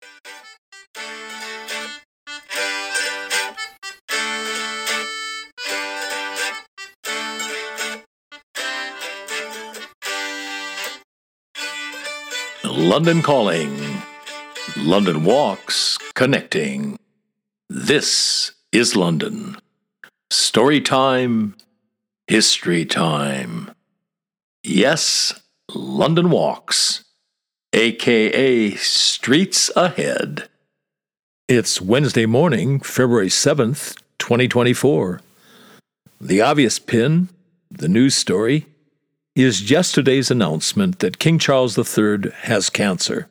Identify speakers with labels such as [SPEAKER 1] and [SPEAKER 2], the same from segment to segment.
[SPEAKER 1] London Calling. London Walks Connecting. This is London. Story time, history time. Yes, London Walks, aka Streets Ahead. It's Wednesday morning, February 7th, 2024. The obvious pin, the news story, is yesterday's announcement that King Charles III has cancer.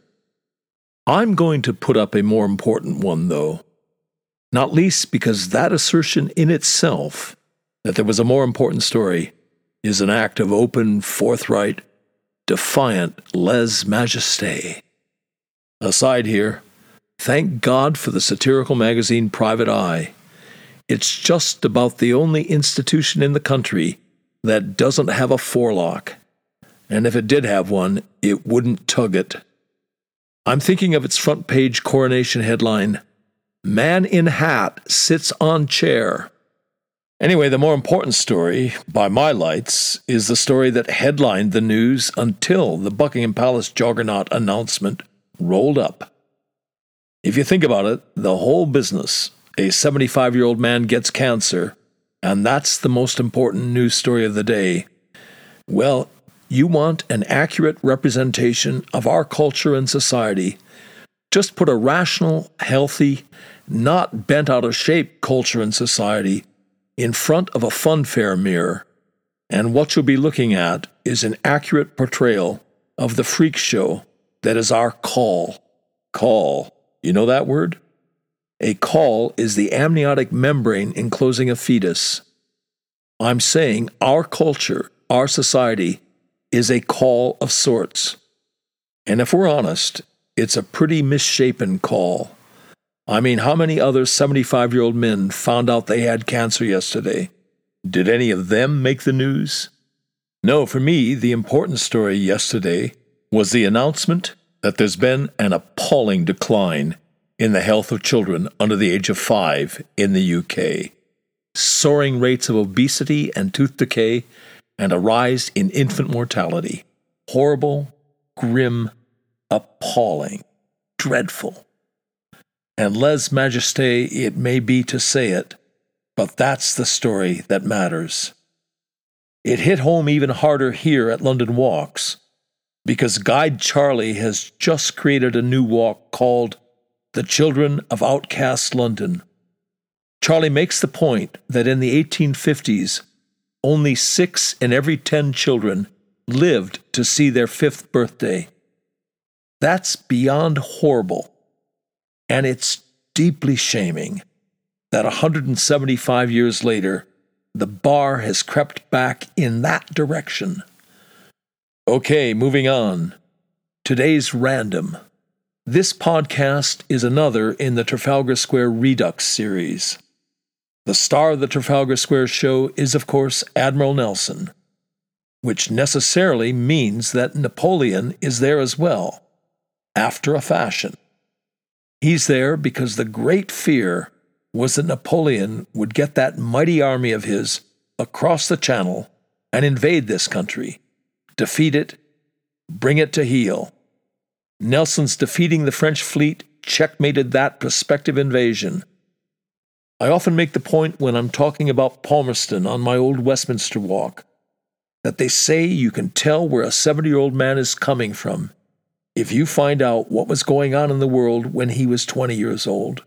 [SPEAKER 1] I'm going to put up a more important one, though, not least because that assertion in itself, that there was a more important story, is an act of open, forthright, defiant lèse-majesté. Aside here, thank God for the satirical magazine Private Eye. It's just about the only institution in the country that doesn't have a forelock, and if it did have one, it wouldn't tug it. I'm thinking of its front page coronation headline, "Man in Hat Sits on Chair." Anyway, the more important story, by my lights, is the story that headlined the news until the Buckingham Palace juggernaut announcement rolled up. If you think about it, the whole business, a 75-year-old man gets cancer, and that's the most important news story of the day. Well, you want an accurate representation of our culture and society. Just put a rational, healthy, not bent out of shape culture and society in front of a funfair mirror, and what you'll be looking at is an accurate portrayal of the freak show that is our call. Call. You know that word? A call is the amniotic membrane enclosing a fetus. I'm saying our culture, our society, is a call of sorts. And if we're honest, it's a pretty misshapen call. I mean, how many other 75-year-old men found out they had cancer yesterday? Did any of them make the news? No, for me, the important story yesterday was the announcement that there's been an appalling decline in the health of children under the age of 5 in the UK. Soaring rates of obesity and tooth decay, and a rise in infant mortality. Horrible, grim, appalling, dreadful. And lèse-majesté it may be to say it, but that's the story that matters. It hit home even harder here at London Walks, because Guide Charlie has just created a new walk called The Children of Outcast London. Charlie makes the point that in the 1850s, only 6 in every 10 children lived to see their 5th birthday. That's beyond horrible, and it's deeply shaming that 175 years later, the bar has crept back in that direction. Okay, moving on. Today's random. This podcast is another in the Trafalgar Square Redux series. The star of the Trafalgar Square show is, of course, Admiral Nelson, which necessarily means that Napoleon is there as well, after a fashion. He's there because the great fear was that Napoleon would get that mighty army of his across the Channel and invade this country, defeat it, bring it to heel. Nelson's defeating the French fleet checkmated that prospective invasion. I often make the point when I'm talking about Palmerston on my old Westminster walk that they say you can tell where a 70-year-old man is coming from if you find out what was going on in the world when he was 20 years old.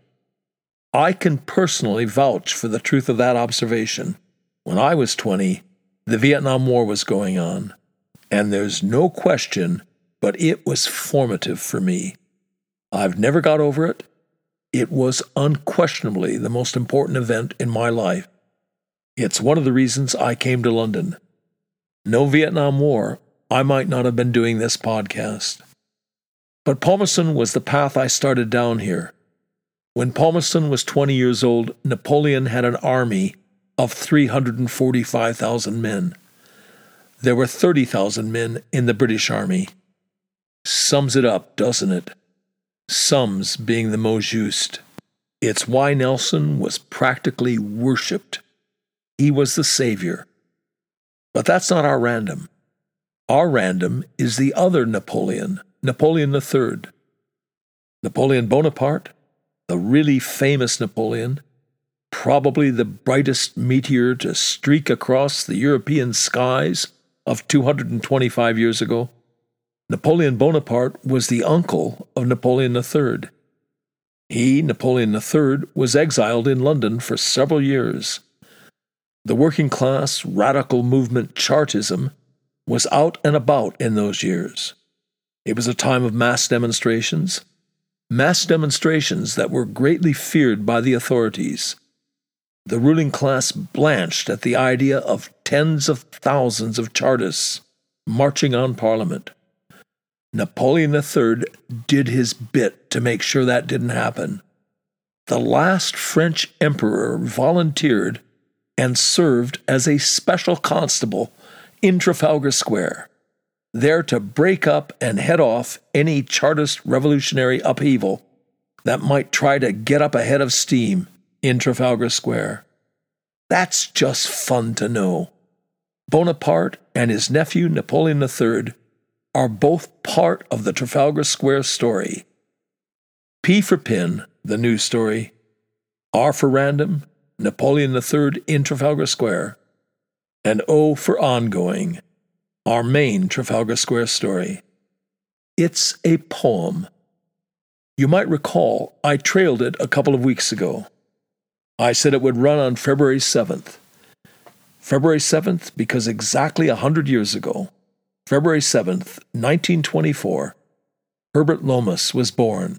[SPEAKER 1] I can personally vouch for the truth of that observation. When I was 20, the Vietnam War was going on, and there's no question but it was formative for me. I've never got over it. It was unquestionably the most important event in my life. It's one of the reasons I came to London. No Vietnam War, I might not have been doing this podcast. But Palmerston was the path I started down here. When Palmerston was 20 years old, Napoleon had an army of 345,000 men. There were 30,000 men in the British Army. Sums it up, doesn't it? Sums being the mot juste. It's why Nelson was practically worshipped. He was the savior. But that's not our random. Our random is the other Napoleon, Napoleon III. Napoleon Bonaparte, the really famous Napoleon, probably the brightest meteor to streak across the European skies of 225 years ago. Napoleon Bonaparte was the uncle of Napoleon III. He, Napoleon III, was exiled in London for several years. The working class radical movement Chartism was out and about in those years. It was a time of mass demonstrations that were greatly feared by the authorities. The ruling class blanched at the idea of tens of thousands of Chartists marching on Parliament. Napoleon III did his bit to make sure that didn't happen. The last French emperor volunteered and served as a special constable in Trafalgar Square, there to break up and head off any Chartist revolutionary upheaval that might try to get up a head of steam in Trafalgar Square. That's just fun to know. Bonaparte and his nephew Napoleon III are both part of the Trafalgar Square story. P for Pin, the news story. R for Random, Napoleon III in Trafalgar Square. And O for Ongoing, our main Trafalgar Square story. It's a poem. You might recall I trailed it a couple of weeks ago. I said it would run on February 7th. February 7th because exactly 100 years ago, February 7th, 1924, Herbert Lomas was born.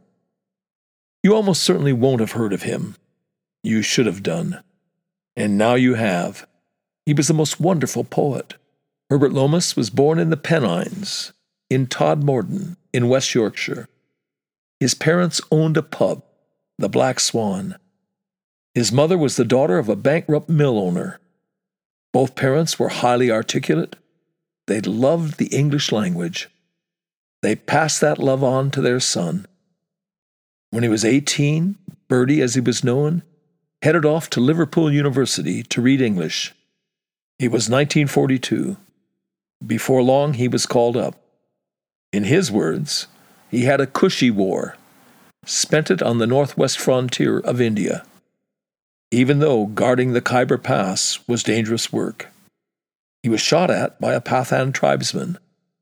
[SPEAKER 1] You almost certainly won't have heard of him. You should have done. And now you have. He was the most wonderful poet. Herbert Lomas was born in the Pennines, in Todmorden, in West Yorkshire. His parents owned a pub, the Black Swan. His mother was the daughter of a bankrupt mill owner. Both parents were highly articulate. They loved the English language. They passed that love on to their son. When he was 18, Bertie, as he was known, headed off to Liverpool University to read English. It was 1942. Before long, he was called up. In his words, he had a cushy war, spent it on the northwest frontier of India, even though guarding the Khyber Pass was dangerous work. He was shot at by a Pathan tribesman.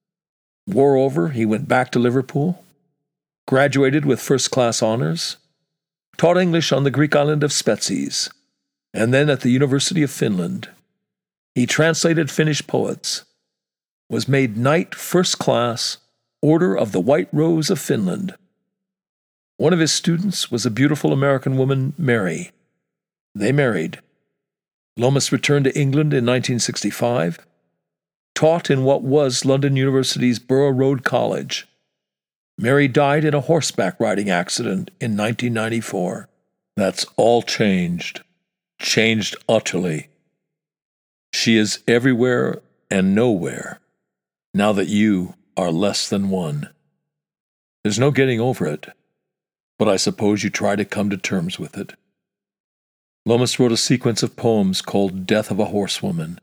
[SPEAKER 1] War over, he went back to Liverpool, graduated with first-class honors, taught English on the Greek island of Spetses, and then at the University of Finland. He translated Finnish poets, was made Knight First Class, Order of the White Rose of Finland. One of his students was a beautiful American woman, Mary. They married. Lomas returned to England in 1965, taught in what was London University's Borough Road College. Mary died in a horseback riding accident in 1994. That's all changed utterly. She is everywhere and nowhere, now that you are less than one. There's no getting over it, but I suppose you try to come to terms with it. Lomas wrote a sequence of poems called Death of a Horsewoman.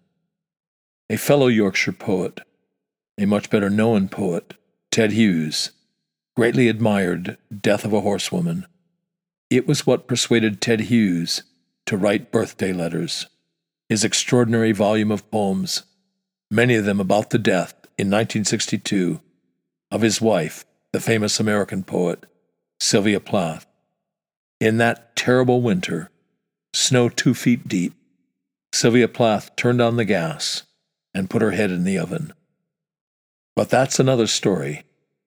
[SPEAKER 1] A fellow Yorkshire poet, a much better known poet, Ted Hughes, greatly admired Death of a Horsewoman. It was what persuaded Ted Hughes to write Birthday Letters, his extraordinary volume of poems, many of them about the death in 1962 of his wife, the famous American poet, Sylvia Plath. In that terrible winter, snow 2 feet deep, Sylvia Plath turned on the gas and put her head in the oven. But that's another story,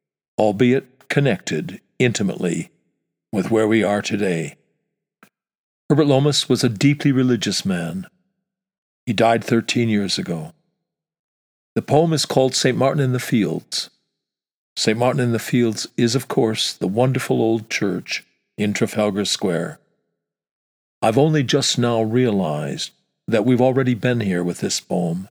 [SPEAKER 1] albeit connected intimately with where we are today. Herbert Lomas was a deeply religious man. He died 13 years ago. The poem is called St. Martin in the Fields. St. Martin in the Fields is, of course, the wonderful old church in Trafalgar Square. I've only just now realized that we've already been here with this poem.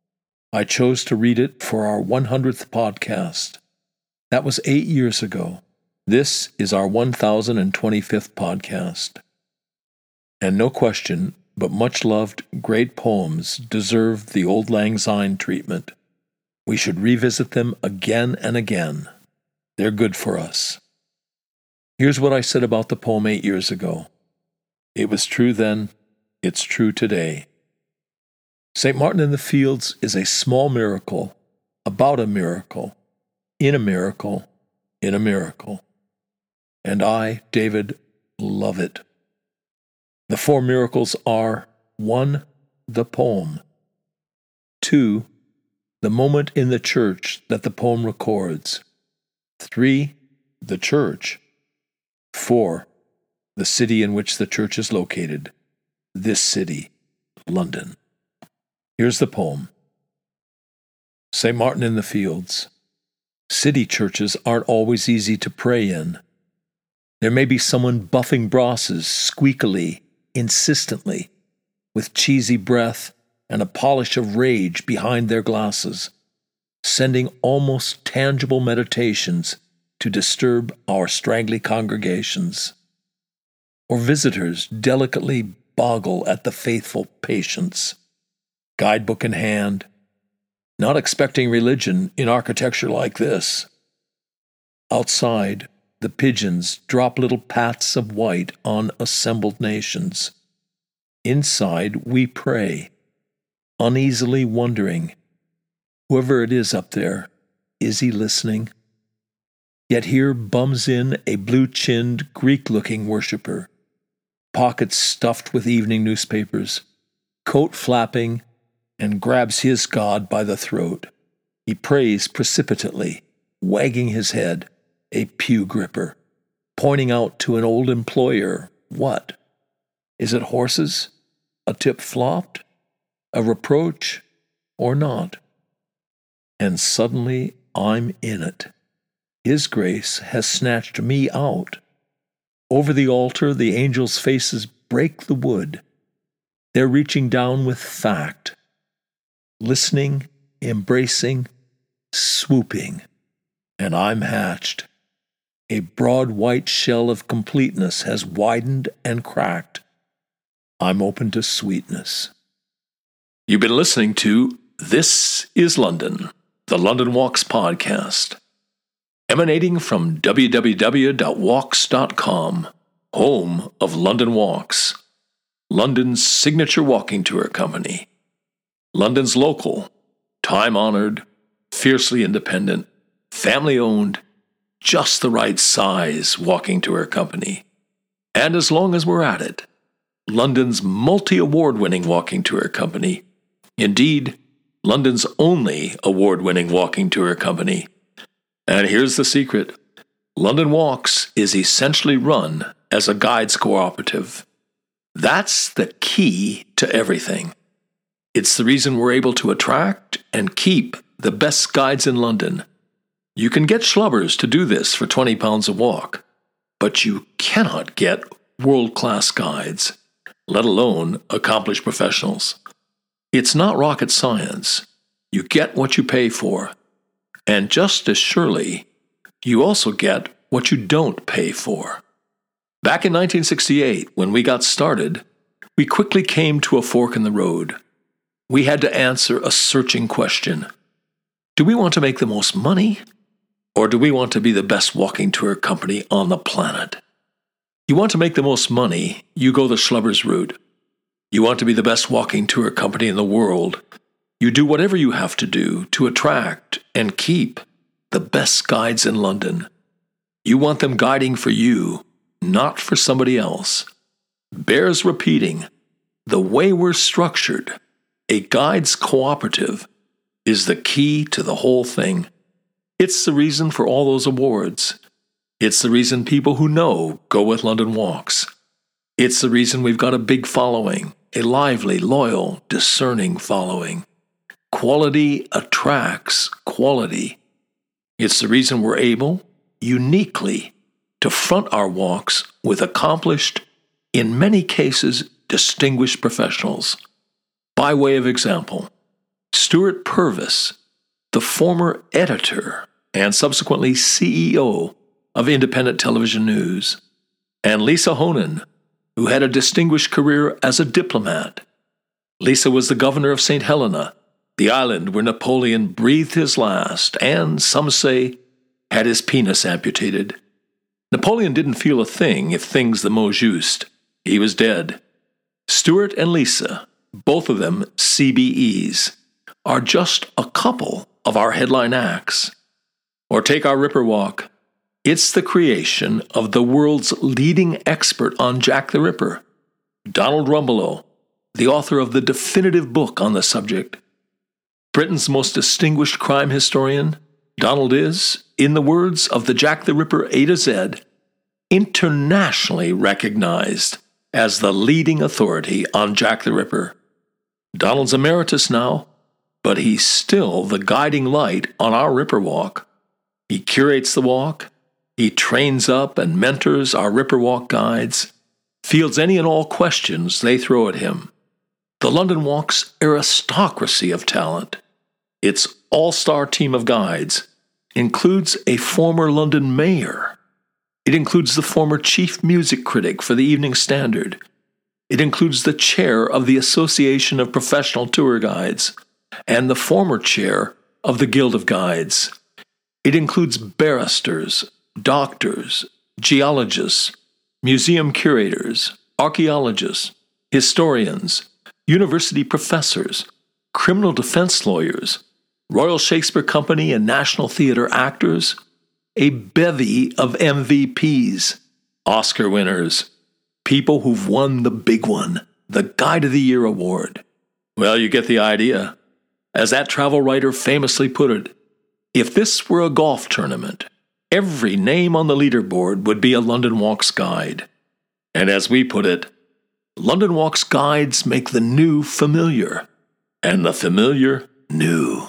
[SPEAKER 1] I chose to read it for our 100th podcast. That was 8 years ago. This is our 1025th podcast. And no question, but much-loved great poems deserve the Auld Lang Syne treatment. We should revisit them again and again. They're good for us. Here's what I said about the poem 8 years ago. It was true then, it's true today. St. Martin in the Fields is a small miracle, about a miracle, in a miracle, in a miracle. And I, David, love it. The 4 miracles are: 1, the poem; 2, the moment in the church that the poem records; 3, the church; 4, the city in which the church is located. This city, London. Here's the poem. St. Martin in the Fields. City churches aren't always easy to pray in. There may be someone buffing brasses squeakily, insistently, with cheesy breath and a polish of rage behind their glasses, sending almost tangible meditations to disturb our straggly congregations. Or visitors delicately boggle at the faithful patience, guidebook in hand, not expecting religion in architecture like this. Outside, the pigeons drop little pats of white on assembled nations. Inside, we pray, uneasily wondering, whoever it is up there, is he listening? Yet here bums in a blue-chinned, Greek-looking worshiper, pockets stuffed with evening newspapers, coat flapping, and grabs his God by the throat. He prays precipitately, wagging his head, a pew gripper, pointing out to an old employer, what? Is it horses? A tip flopped? A reproach? Or not? And suddenly I'm in it. His grace has snatched me out. Over the altar, the angels' faces break the wood. They're reaching down with fact, listening, embracing, swooping, and I'm hatched. A broad white shell of completeness has widened and cracked. I'm open to sweetness. You've been listening to This is London, the London Walks podcast, emanating from www.walks.com, home of London Walks, London's signature walking tour company. London's local, time-honored, fiercely independent, family-owned, just the right size walking tour company. And as long as we're at it, London's multi-award-winning walking tour company. Indeed, London's only award-winning walking tour company. And here's the secret. London Walks is essentially run as a guides cooperative. That's the key to everything. It's the reason we're able to attract and keep the best guides in London. You can get schlubbers to do this for £20 a walk, but you cannot get world-class guides, let alone accomplished professionals. It's not rocket science. You get what you pay for. And just as surely, you also get what you don't pay for. Back in 1968, when we got started, we quickly came to a fork in the road. We had to answer a searching question. Do we want to make the most money? Or do we want to be the best walking tour company on the planet? You want to make the most money, you go the schlubbers route. You want to be the best walking tour company in the world, you do whatever you have to do to attract and keep the best guides in London. You want them guiding for you, not for somebody else. Bears repeating, the way we're structured, a guides cooperative, is the key to the whole thing. It's the reason for all those awards. It's the reason people who know go with London Walks. It's the reason we've got a big following, a lively, loyal, discerning following. Quality attracts quality. It's the reason we're able, uniquely, to front our walks with accomplished, in many cases, distinguished professionals. By way of example, Stuart Purvis, the former editor and subsequently CEO of independent television news, and Lisa Honan, who had a distinguished career as a diplomat. Lisa was the governor of St. Helena, the island where Napoleon breathed his last and, some say, had his penis amputated. Napoleon didn't feel a thing if things the mot juste. He was dead. Stuart and Lisa, both of them CBEs, are just a couple of our headline acts. Or take our Ripper Walk. It's the creation of the world's leading expert on Jack the Ripper, Donald Rumbelow, the author of the definitive book on the subject. Britain's most distinguished crime historian, Donald is, in the words of the Jack the Ripper A to Z, internationally recognized as the leading authority on Jack the Ripper. Donald's emeritus now, but he's still the guiding light on our Ripper Walk. He curates the walk, he trains up and mentors our Ripper Walk guides, fields any and all questions they throw at him. The London Walk's aristocracy of talent, its all-star team of guides, includes a former London mayor. It includes the former chief music critic for the Evening Standard. It includes the chair of the Association of Professional Tour Guides and the former chair of the Guild of Guides. It includes barristers, doctors, geologists, museum curators, archaeologists, historians, university professors, criminal defense lawyers, Royal Shakespeare Company and National Theatre actors, a bevy of MVPs, Oscar winners, people who've won the big one, the Guide of the Year award. Well, you get the idea. As that travel writer famously put it, if this were a golf tournament, every name on the leaderboard would be a London Walks guide. And as we put it, London Walks guides make the new familiar, and the familiar new.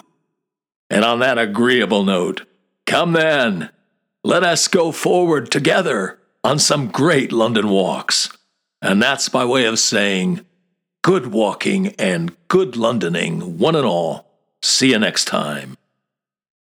[SPEAKER 1] And on that agreeable note, come then, let us go forward together on some great London walks. And that's by way of saying, good walking and good Londoning, one and all. See you next time.